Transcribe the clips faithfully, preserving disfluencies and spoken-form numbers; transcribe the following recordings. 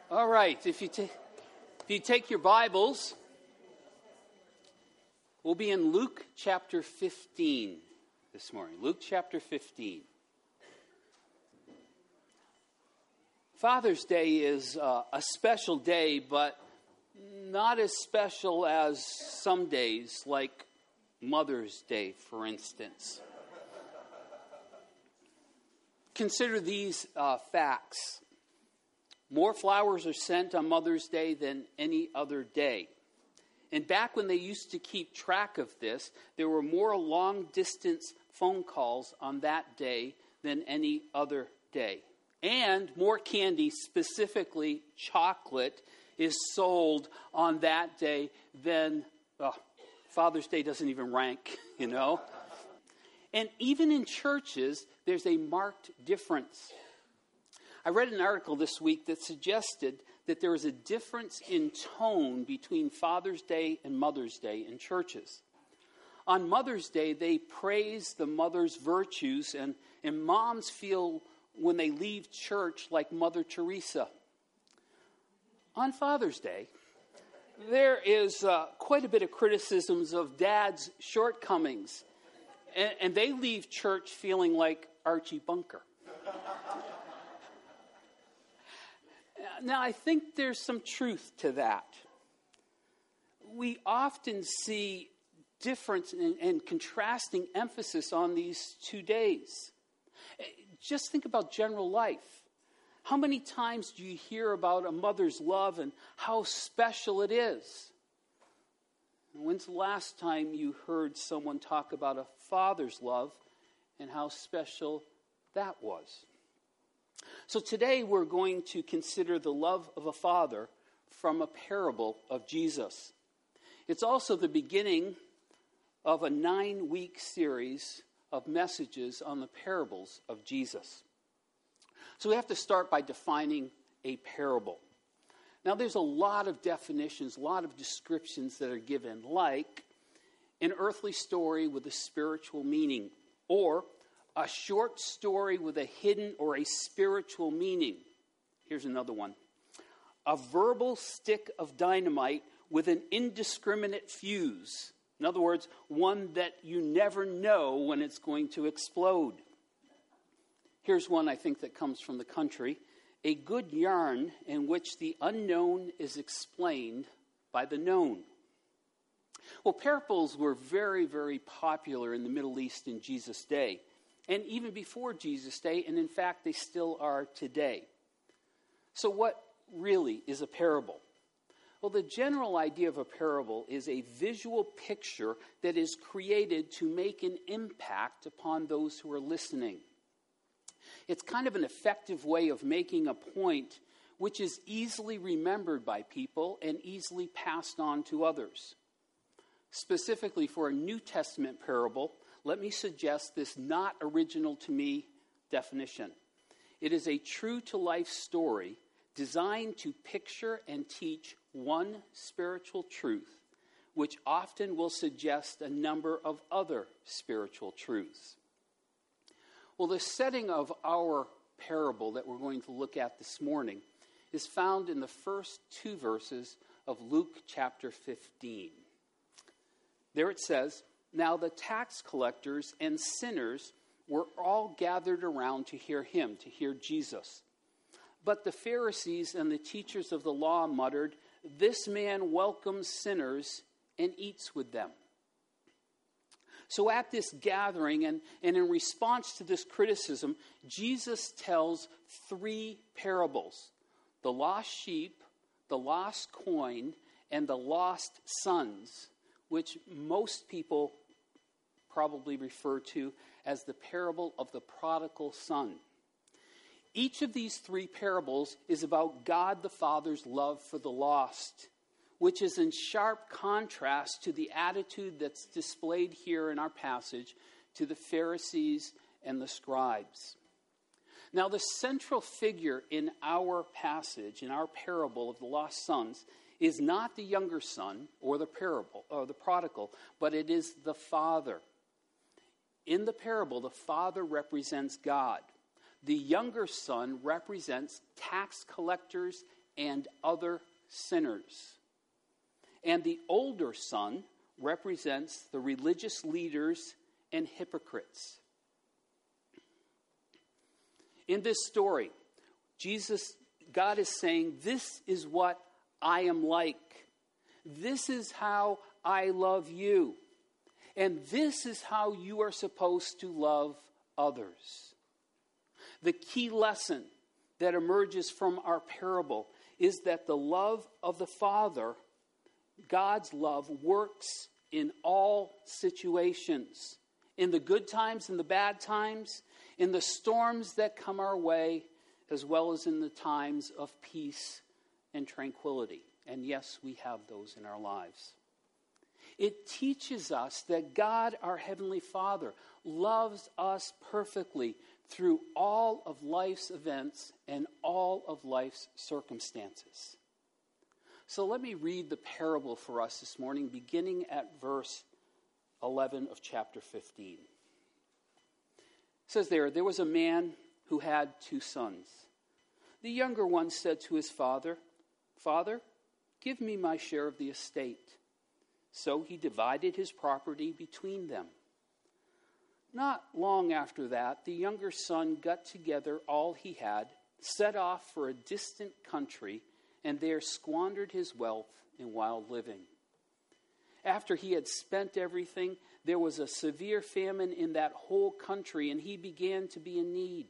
All right, if you, ta- if you take your Bibles, we'll be in Luke chapter fifteen this morning. Luke chapter fifteen. Father's Day is uh, a special day, but not as special as some days, like Mother's Day, for instance. Consider these uh, facts. More flowers are sent on Mother's Day than any other day. And back when they used to keep track of this, there were more long-distance phone calls on that day than any other day. And more candy, specifically chocolate, is sold on that day than oh, Father's Day doesn't even rank, you know. And even in churches, there's a marked difference. I read an article this week that suggested that there is a difference in tone between Father's Day and Mother's Day in churches. On Mother's Day, they praise the mother's virtues, and, and moms feel when they leave church like Mother Teresa. On Father's Day, there is uh, quite a bit of criticisms of dad's shortcomings, and, and they leave church feeling like Archie Bunker. Now, I think there's some truth to that. We often see difference and, and contrasting emphasis on these two days. Just think about general life. How many times do you hear about a mother's love and how special it is? When's the last time you heard someone talk about a father's love and how special that was? So today we're going to consider the love of a father from a parable of Jesus. It's also the beginning of a nine-week series of messages on the parables of Jesus. So we have to start by defining a parable. Now there's a lot of definitions, a lot of descriptions that are given, like an earthly story with a spiritual meaning, or a short story with a hidden or a spiritual meaning. Here's another one. A verbal stick of dynamite with an indiscriminate fuse. In other words, one that you never know when it's going to explode. Here's one I think that comes from the country. A good yarn in which the unknown is explained by the known. Well, parables were very, very popular in the Middle East in Jesus' day. And even before Jesus' day, and in fact, they still are today. So what really is a parable? Well, the general idea of a parable is a visual picture that is created to make an impact upon those who are listening. It's kind of an effective way of making a point which is easily remembered by people and easily passed on to others. Specifically for a New Testament parable, let me suggest this not original to me definition. It is a true-to-life story designed to picture and teach one spiritual truth, which often will suggest a number of other spiritual truths. Well, the setting of our parable that we're going to look at this morning is found in the first two verses of Luke chapter fifteen. There it says, "Now the tax collectors and sinners were all gathered around to hear him," to hear Jesus. "But the Pharisees and the teachers of the law muttered, 'This man welcomes sinners and eats with them.'" So at this gathering, and, and in response to this criticism, Jesus tells three parables: the lost sheep, the lost coin, and the lost sons, which most people probably refer to as the parable of the prodigal son. Each of these three parables is about God the Father's love for the lost, which is in sharp contrast to the attitude that's displayed here in our passage to the Pharisees and the scribes. Now, the central figure in our passage, in our parable of the lost sons, is not the younger son or the parable or the prodigal, but it is the father. In the parable, the father represents God. The younger son represents tax collectors and other sinners. And the older son represents the religious leaders and hypocrites. In this story, Jesus, God is saying, this is what I am like. This is how I love you. And this is how you are supposed to love others. The key lesson that emerges from our parable is that the love of the Father, God's love, works in all situations. In the good times and the bad times, in the storms that come our way, as well as in the times of peace and tranquility. And yes, we have those in our lives. It teaches us that God, our Heavenly Father, loves us perfectly through all of life's events and all of life's circumstances. So let me read the parable for us this morning, beginning at verse eleven of chapter fifteen. It says there, there was a man who had two sons. The younger one said to his father, Father, give me my share of the estate. So he divided his property between them. Not long after that, the younger son got together all he had, set off for a distant country, and there squandered his wealth in wild living. After he had spent everything, there was a severe famine in that whole country, and he began to be in need.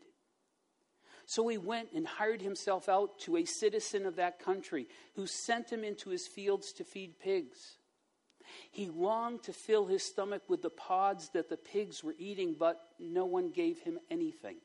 So he went and hired himself out to a citizen of that country, who sent him into his fields to feed pigs. He longed to fill his stomach with the pods that the pigs were eating, but no one gave him anything.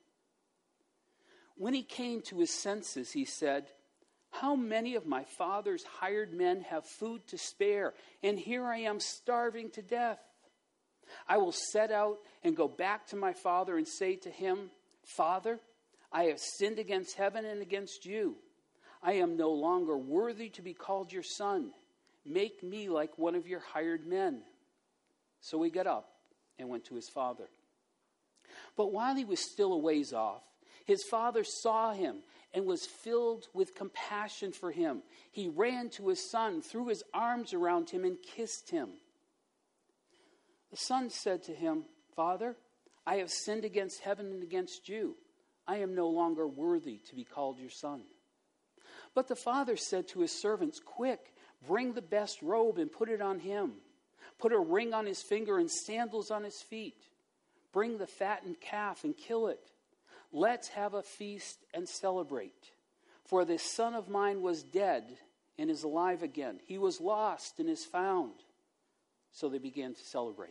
When he came to his senses, he said, How many of my father's hired men have food to spare, and here I am starving to death? I will set out and go back to my father and say to him, Father, I have sinned against heaven and against you. I am no longer worthy to be called your son. Make me like one of your hired men. So he got up and went to his father. But while he was still a ways off, his father saw him and was filled with compassion for him. He ran to his son, threw his arms around him, and kissed him. The son said to him, Father, I have sinned against heaven and against you. I am no longer worthy to be called your son. But the father said to his servants, Quick, bring the best robe and put it on him. Put a ring on his finger and sandals on his feet. Bring the fattened calf and kill it. Let's have a feast and celebrate. For this son of mine was dead and is alive again. He was lost and is found. So they began to celebrate.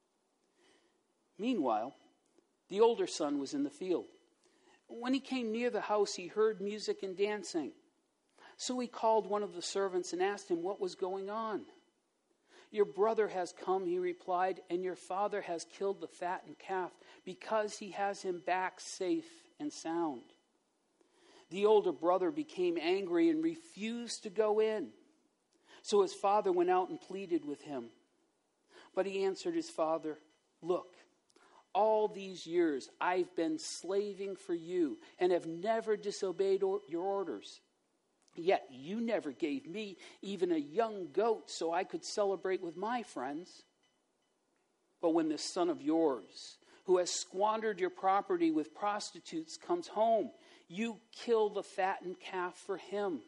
Meanwhile, the older son was in the field. When he came near the house, he heard music and dancing. So he called one of the servants and asked him what was going on. Your brother has come, he replied, and your father has killed the fattened calf because he has him back safe and sound. The older brother became angry and refused to go in. So his father went out and pleaded with him. But he answered his father, Look, all these years I've been slaving for you and have never disobeyed or- your orders. Yet you never gave me even a young goat so I could celebrate with my friends. But when this son of yours, who has squandered your property with prostitutes, comes home, you kill the fattened calf for him.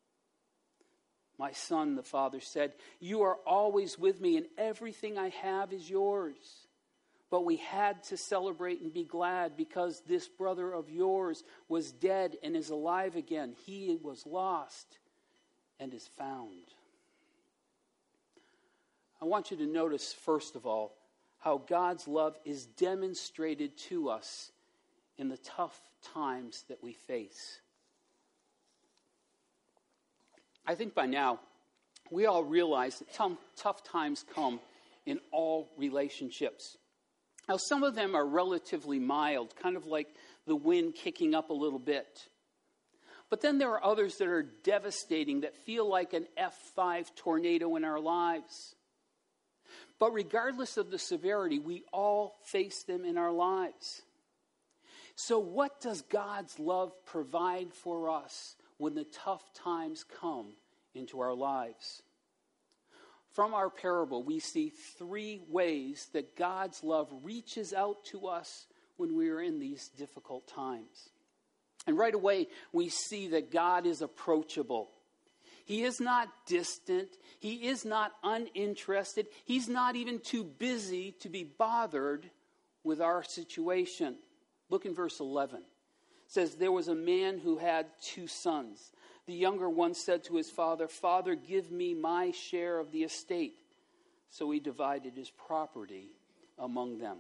My son, the father said, you are always with me, and everything I have is yours. But we had to celebrate and be glad because this brother of yours was dead and is alive again. He was lost and is found. I want you to notice, first of all, how God's love is demonstrated to us in the tough times that we face. I think by now, we all realize that t- tough times come in all relationships. Now, some of them are relatively mild, kind of like the wind kicking up a little bit. But then there are others that are devastating, that feel like an F five tornado in our lives. But regardless of the severity, we all face them in our lives. So what does God's love provide for us when the tough times come into our lives. From our parable, we see three ways that God's love reaches out to us when we are in these difficult times. And right away, we see that God is approachable. He is not distant. He is not uninterested. He's not even too busy to be bothered with our situation. Look in verse eleven. It says, there was a man who had two sons. The younger one said to his father, Father, give me my share of the estate. So he divided his property among them.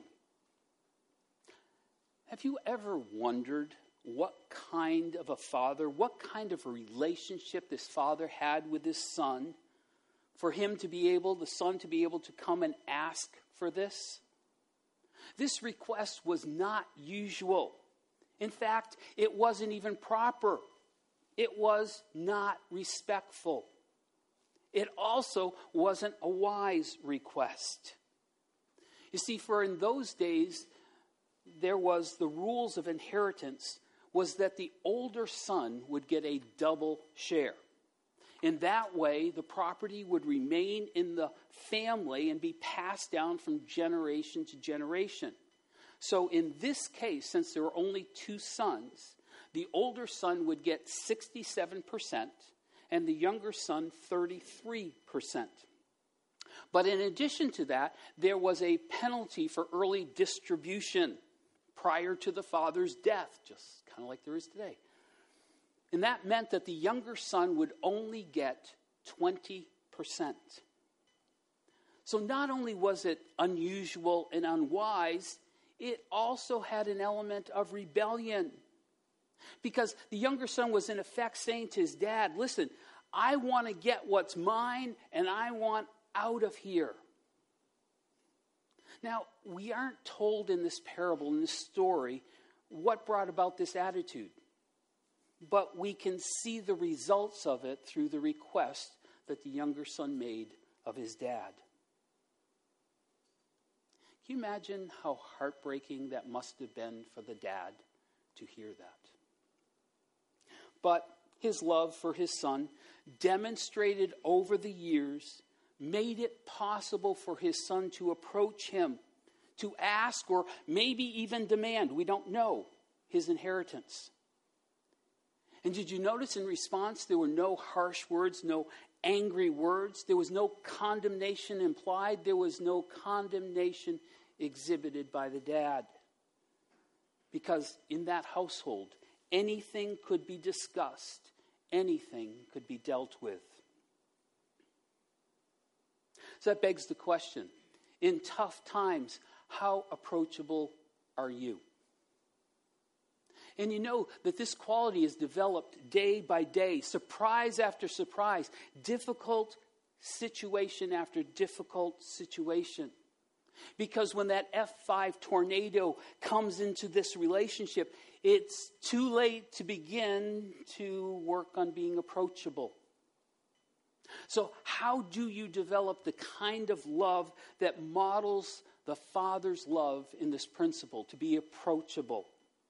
Have you ever wondered what kind of a father, what kind of a relationship this father had with his son, for him to be able, the son to be able to come and ask for this? This request was not usual. In fact, it wasn't even proper. It was not respectful. It also wasn't a wise request. You see, for in those days, there was the rules of inheritance was that the older son would get a double share. In that way, the property would remain in the family and be passed down from generation to generation. So in this case, since there were only two sons, the older son would get sixty-seven percent and the younger son thirty-three percent. But in addition to that, there was a penalty for early distribution prior to the father's death, just kind of like there is today. And that meant that the younger son would only get twenty percent. So not only was it unusual and unwise, it also had an element of rebellion. Because the younger son was in effect saying to his dad, listen, I want to get what's mine and I want out of here. Now, we aren't told in this parable, in this story, what brought about this attitude. But we can see the results of it through the request that the younger son made of his dad. Can you imagine how heartbreaking that must have been for the dad to hear that? But his love for his son, demonstrated over the years, made it possible for his son to approach him, to ask or maybe even demand, we don't know, his inheritance. And did you notice in response there were no harsh words, no angry words? There was no condemnation implied. There was no condemnation exhibited by the dad. Because in that household, anything could be discussed. Anything could be dealt with. So that begs the question, in tough times, how approachable are you? And you know that this quality is developed day by day, surprise after surprise, difficult situation after difficult situation. Because when that F five tornado comes into this relationship, it's too late to begin to work on being approachable. So how do you develop the kind of love that models the Father's love in this principle, to be approachable?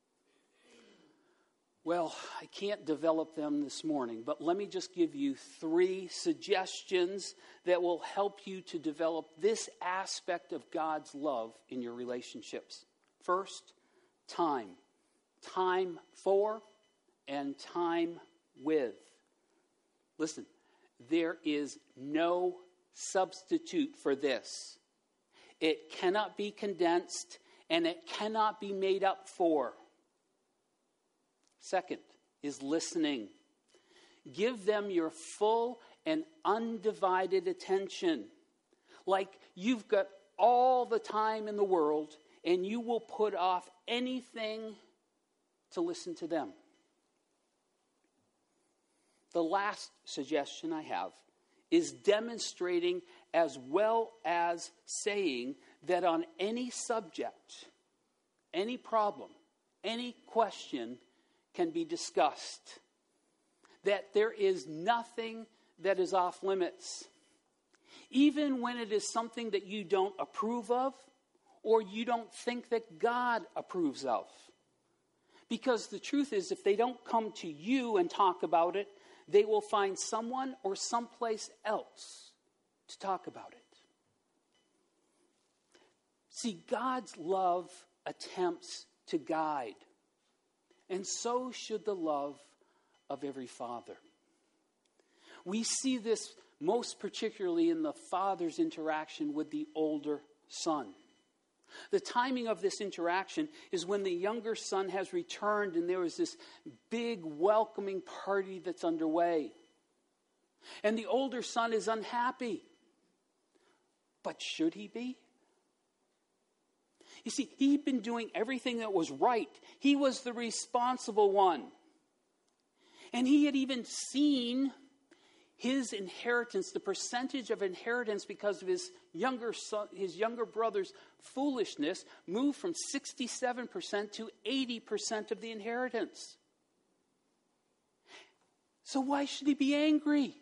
Well, I can't develop them this morning, but let me just give you three suggestions that will help you to develop this aspect of God's love in your relationships. First, time. Time for and time with. Listen, there is no substitute for this. It cannot be condensed and it cannot be made up for. Second is listening. Give them your full and undivided attention. Like you've got all the time in the world and you will put off anything to listen to them. The last suggestion I have is demonstrating as well as saying that on any subject, any problem, any question can be discussed. That there is nothing that is off limits. Even when it is something that you don't approve of or you don't think that God approves of. Because the truth is, if they don't come to you and talk about it, they will find someone or someplace else to talk about it. See, God's love attempts to guide, and so should the love of every father. We see this most particularly in the father's interaction with the older son. The timing of this interaction is when the younger son has returned and there is this big welcoming party that's underway. And the older son is unhappy. But should he be? You see, he'd been doing everything that was right. He was the responsible one. And he had even seen his inheritance, the percentage of inheritance because of his younger son, his younger brother's foolishness, move from sixty-seven percent to eighty percent of the inheritance. So why should he be angry?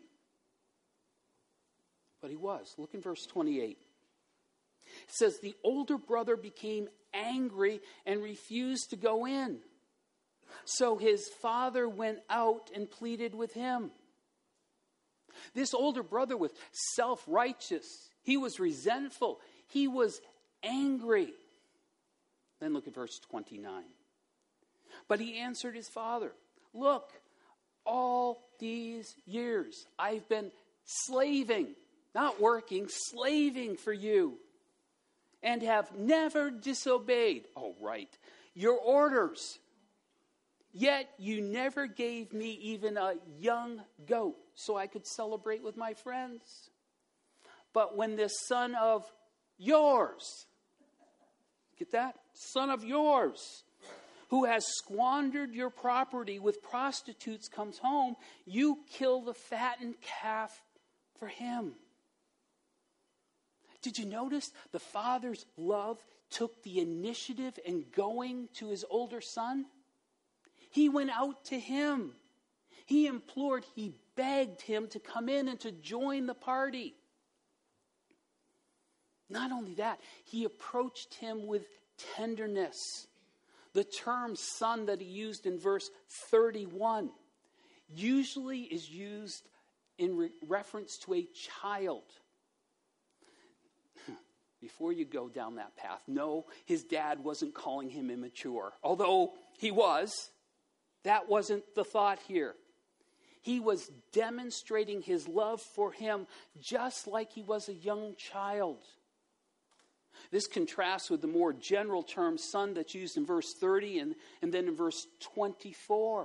But he was. Look in verse twenty-eight. It says, the older brother became angry and refused to go in. So his father went out and pleaded with him. This older brother was self-righteous. He was resentful. He was angry. Then look at verse twenty-nine. But he answered his father, look, all these years I've been slaving, not working, slaving for you, and have never disobeyed, oh right, your orders. Yet you never gave me even a young goat so I could celebrate with my friends. But when this son of yours, get that? Son of yours, who has squandered your property with prostitutes comes home, you kill the fattened calf for him. Did you notice the father's love took the initiative in going to his older son? He went out to him. He implored, he begged him to come in and to join the party. Not only that, he approached him with tenderness. The term son that he used in verse thirty-one usually is used in re- reference to a child. Before you go down that path, no, his dad wasn't calling him immature. Although he was, that wasn't the thought here. He was demonstrating his love for him just like he was a young child. This contrasts with the more general term son that's used in verse thirty and, and then in verse twenty-four.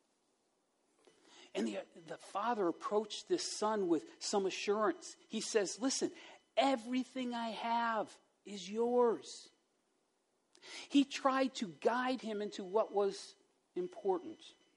And the, the father approached this son with some assurance. He says, listen, everything I have is yours. He tried to guide him into what was important.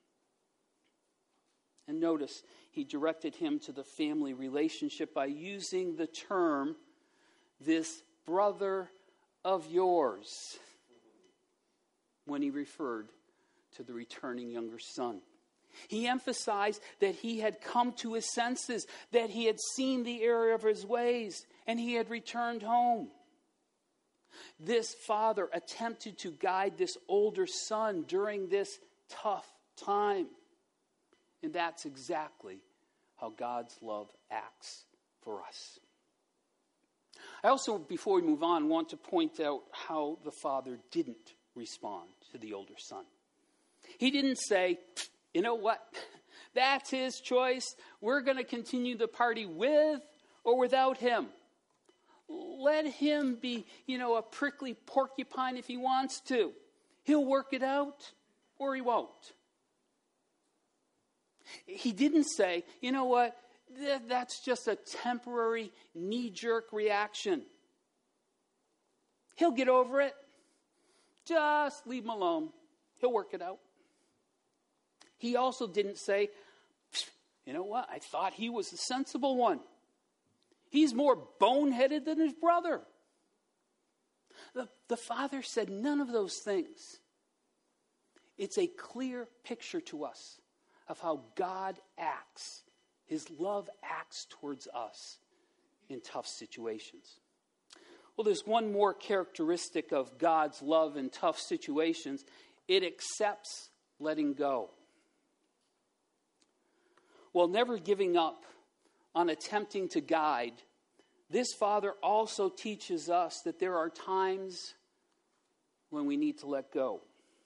And notice, he directed him to the family relationship by using the term, this brother of yours, when he referred to the returning younger son. He emphasized that he had come to his senses, that he had seen the error of his ways, and he had returned home. This father attempted to guide this older son during this tough time. And that's exactly how God's love acts for us. I also, before we move on, want to point out how the father didn't respond to the older son. He didn't say, you know what, that's his choice. We're going to continue the party with or without him. Let him be, you know, a prickly porcupine if he wants to. He'll work it out or he won't. He didn't say, you know what, th- that's just a temporary knee-jerk reaction. He'll get over it. Just leave him alone. He'll work it out. He also didn't say, you know what, I thought he was the sensible one. He's more boneheaded than his brother. The, the father said none of those things. It's a clear picture to us of how God acts. His love acts towards us in tough situations. Well, there's one more characteristic of God's love in tough situations. it accepts letting go. While never giving up on attempting to guide, this Father also teaches us that there are times when we need to let go.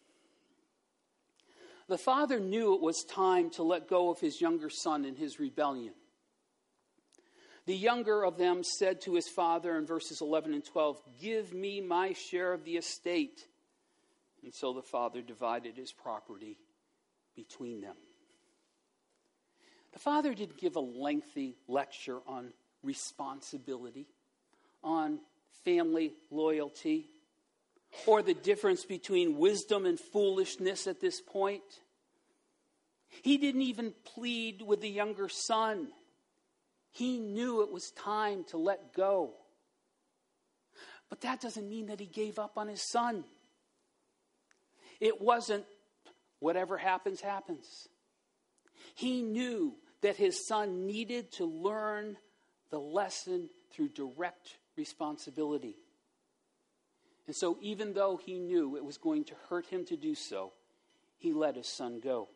The Father knew it was time to let go of his younger son in his rebellion. The younger of them said to his father in verses eleven and twelve, "Give me my share of the estate." And so the father divided his property between them. The father didn't give a lengthy lecture on responsibility, on family loyalty, or the difference between wisdom and foolishness at this point. He didn't even plead with the younger son. He knew it was time to let go. But that doesn't mean that he gave up on his son. It wasn't whatever happens, happens. He knew that his son needed to learn the lesson through direct responsibility. And so even though he knew it was going to hurt him to do so, he let his son go.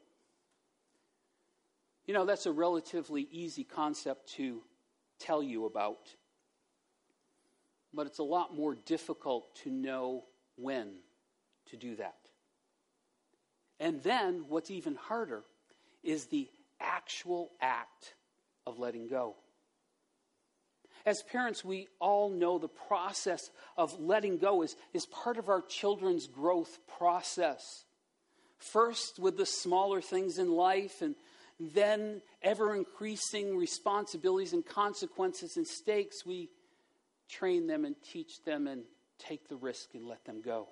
You know, that's a relatively easy concept to tell you about. But it's a lot more difficult to know when to do that. And then, what's even harder is the actual act of letting go. As parents, we all know the process of letting go is, is part of our children's growth process. First, with the smaller things in life, and then ever-increasing responsibilities and consequences and stakes, we train them and teach them and take the risk and let them go.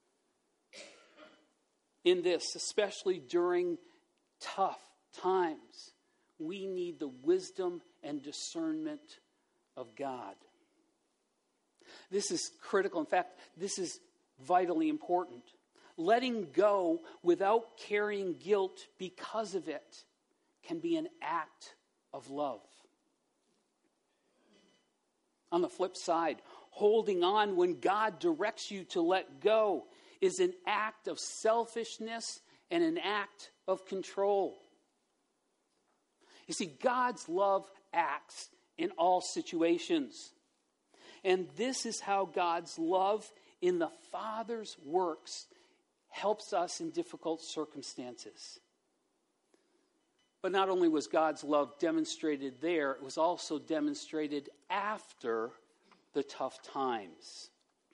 In this, especially during tough times, we need the wisdom and discernment of God. This is critical. In fact, this is vitally important. Letting go without carrying guilt because of it can be an act of love. On the flip side, holding on when God directs you to let go is an act of selfishness and an act of control. You see, God's love acts in all situations. And this is how God's love in the Father's works helps us in difficult circumstances. But not only was God's love demonstrated there, it was also demonstrated after the tough times.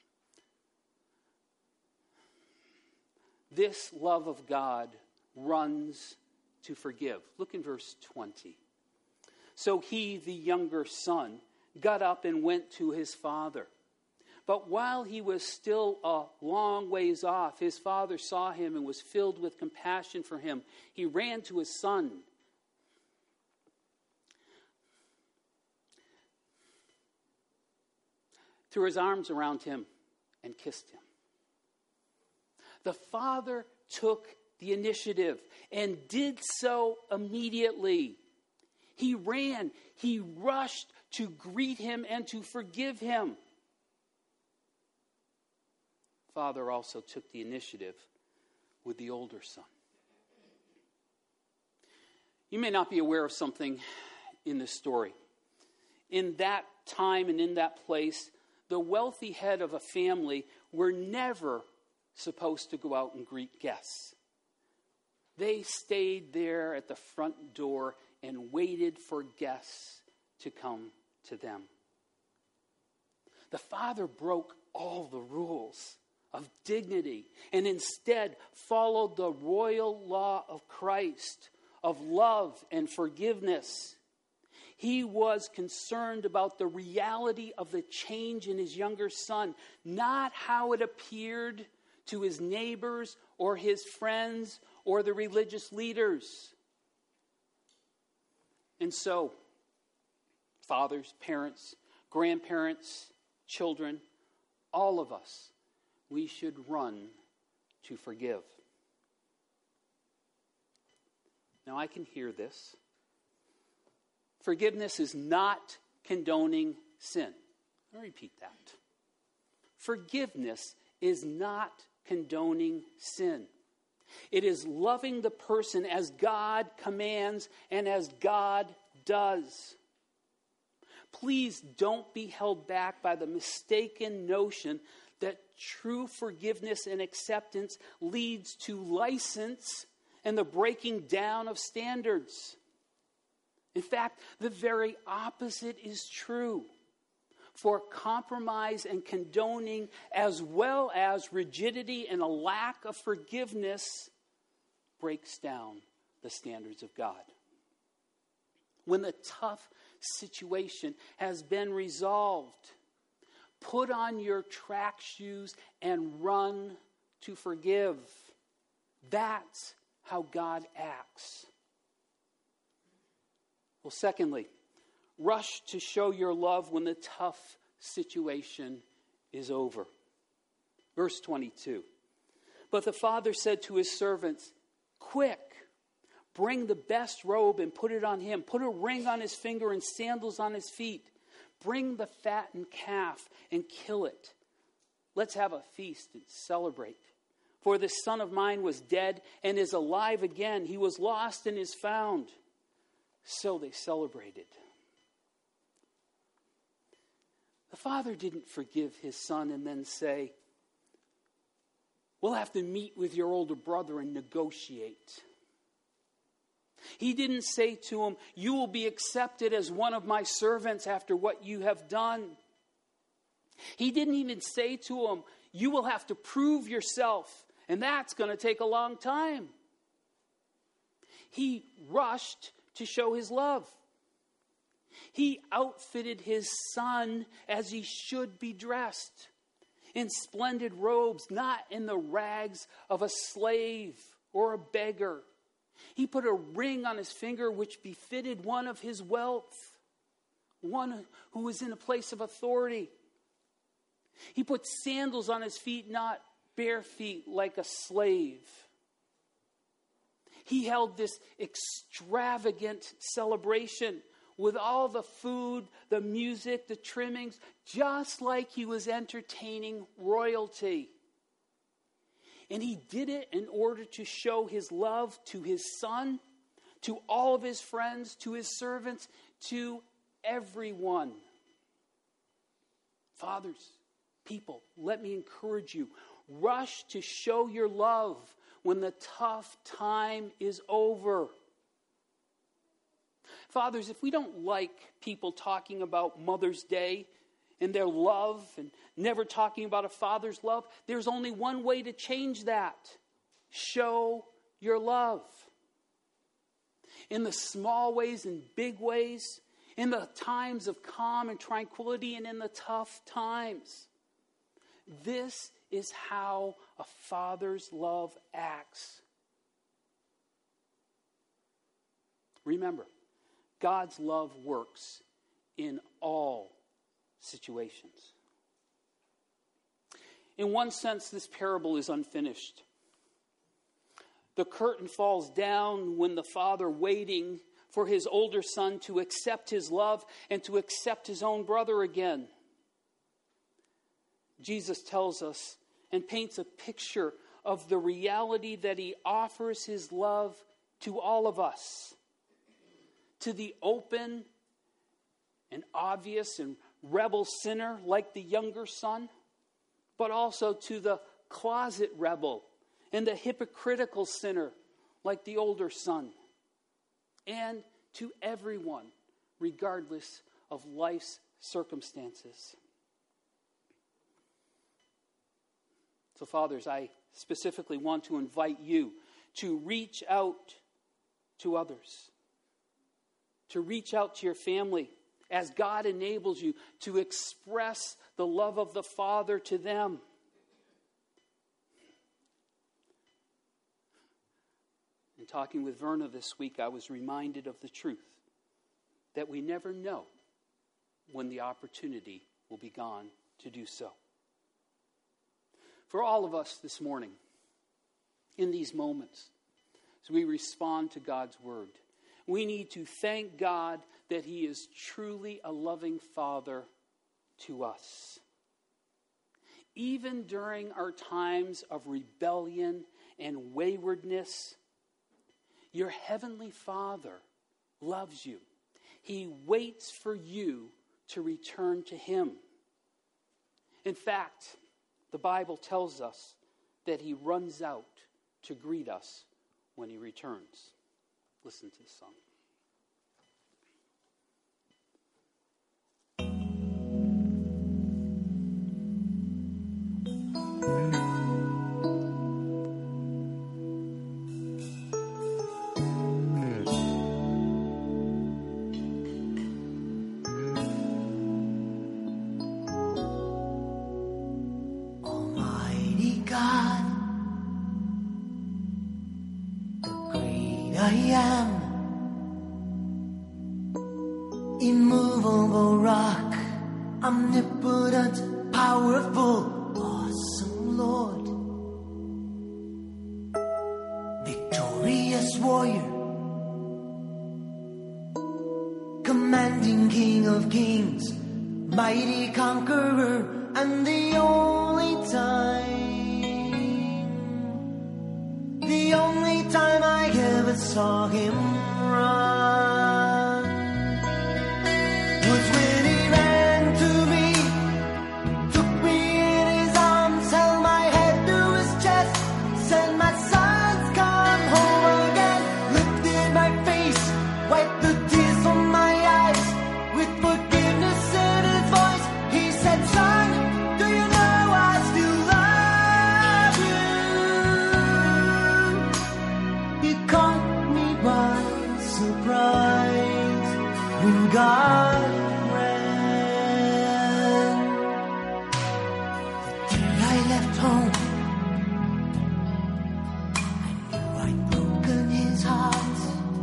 This love of God runs to forgive. Look in verse twenty. So he, the younger son, got up and went to his father. But while he was still a long ways off, his father saw him and was filled with compassion for him. He ran to his son, threw his arms around him, and kissed him. The father took the initiative and did so immediately. He ran, he rushed to greet him and to forgive him. Father also took the initiative with the older son. You may not be aware of something in this story. In that time and in that place, the wealthy head of a family were never supposed to go out and greet guests. They stayed there at the front door and waited for guests to come to them. The father broke all the rules of dignity and instead followed the royal law of Christ, of love and forgiveness. He was concerned about the reality of the change in his younger son, not how it appeared to his neighbors or his friends or the religious leaders. And so, fathers, parents, grandparents, children, all of us, we should run to forgive. Now, I can hear this. Forgiveness is not condoning sin. I'll repeat that. Forgiveness is not condoning sin. It is loving the person as God commands and as God does. Please don't be held back by the mistaken notion that true forgiveness and acceptance leads to license and the breaking down of standards. In fact, the very opposite is true. For compromise and condoning, as well as rigidity and a lack of forgiveness, breaks down the standards of God. When the tough situation has been resolved, put on your track shoes and run to forgive. That's how God acts. Well, secondly, rush to show your love when the tough situation is over. Verse twenty-two. But the father said to his servants, "Quick, bring the best robe and put it on him. Put a ring on his finger and sandals on his feet. Bring the fattened calf and kill it. Let's have a feast and celebrate. For this son of mine was dead and is alive again. He was lost and is found." So they celebrated. The father didn't forgive his son and then say, "We'll have to meet with your older brother and negotiate." He didn't say to him, "You will be accepted as one of my servants after what you have done." He didn't even say to him, "You will have to prove yourself, and that's going to take a long time." He rushed to show his love. He outfitted his son as he should be dressed, in splendid robes, not in the rags of a slave or a beggar. He put a ring on his finger which befitted one of his wealth, one who was in a place of authority. He put sandals on his feet, not bare feet like a slave. He held this extravagant celebration with all the food, the music, the trimmings, just like he was entertaining royalty. And he did it in order to show his love to his son, to all of his friends, to his servants, to everyone. Fathers, people, let me encourage you. Rush to show your love when the tough time is over. Fathers, if we don't like people talking about Mother's Day and their love and never talking about a father's love, there's only one way to change that. Show your love. In the small ways and big ways, in the times of calm and tranquility and in the tough times. This is how a father's love acts. Remember, God's love works in all situations. In one sense, this parable is unfinished. The curtain falls down when the father, waiting for his older son to accept his love and to accept his own brother again. Jesus tells us and paints a picture of the reality that he offers his love to all of us. To the open and obvious and rebel sinner like the younger son, but also to the closet rebel and the hypocritical sinner like the older son, and to everyone, regardless of life's circumstances. So, fathers, I specifically want to invite you to reach out to others, to reach out to your family as God enables you to express the love of the Father to them. In talking with Verna this week, I was reminded of the truth that we never know when the opportunity will be gone to do so. For all of us this morning, in these moments, as we respond to God's word, we need to thank God that he is truly a loving Father to us. Even during our times of rebellion and waywardness, your heavenly Father loves you. He waits for you to return to him. In fact, the Bible tells us that he runs out to greet us when he returns. Listen to the song. I am immovable rock, omnipotent, powerful, awesome Lord, victorious warrior, commanding King of kings, mighty conqueror, and the only time, the only time I ever saw him run was when he ran to me, took me in his arms, held my head to his chest, said, "My sons, come home again," lifted my face, wiped the tears from my eyes, with forgiveness in his voice, he said, "Son, do you know I still love you?" He caught me by surprise when God ran. The day I left home, I knew I'd broken his heart.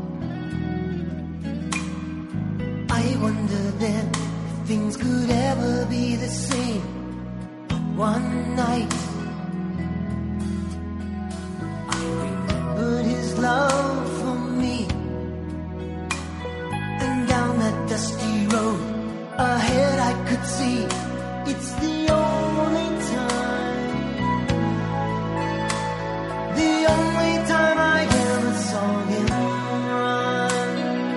I wondered then if things could ever be the same. But one night I remembered his love for me, and down that dusty road ahead I could see it's the only time, the only time I ever saw him run.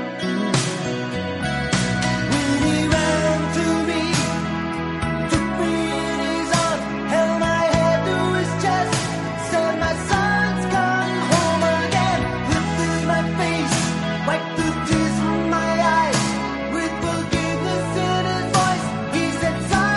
When he ran to me, took me in his arms, held my head to his chest, said, "My sons, come home again," lifted my face, wiped the tears from my eyes, with forgiveness in his voice, he said, "Son,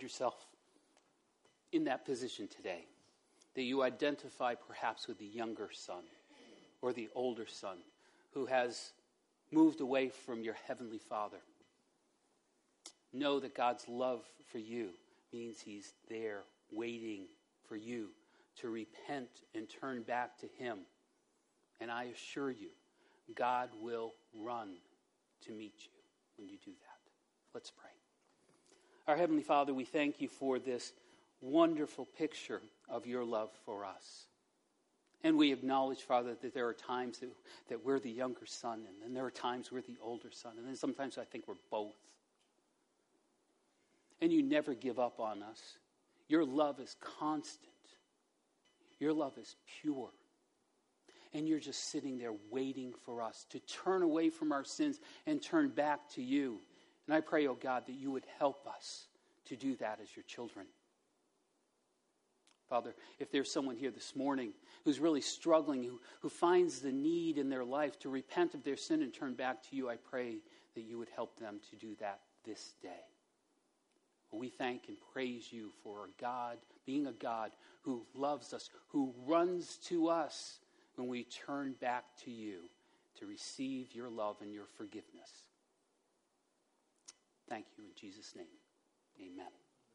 yourself in that position today, that you identify perhaps with the younger son or the older son who has moved away from your heavenly Father. Know that God's love for you means he's there waiting for you to repent and turn back to him. And I assure you, God will run to meet you when you do that. Let's pray. Our Heavenly Father, we thank you for this wonderful picture of your love for us. And we acknowledge, Father, that there are times that, that we're the younger son, and then there are times we're the older son, and then sometimes I think we're both. And you never give up on us. Your love is constant. Your love is pure. And you're just sitting there waiting for us to turn away from our sins and turn back to you. And I pray, oh God, that you would help us to do that as your children. Father, if there's someone here this morning who's really struggling, who, who finds the need in their life to repent of their sin and turn back to you, I pray that you would help them to do that this day. We thank and praise you for a God, being a God who loves us, who runs to us when we turn back to you to receive your love and your forgiveness. Thank you in Jesus' name. Amen.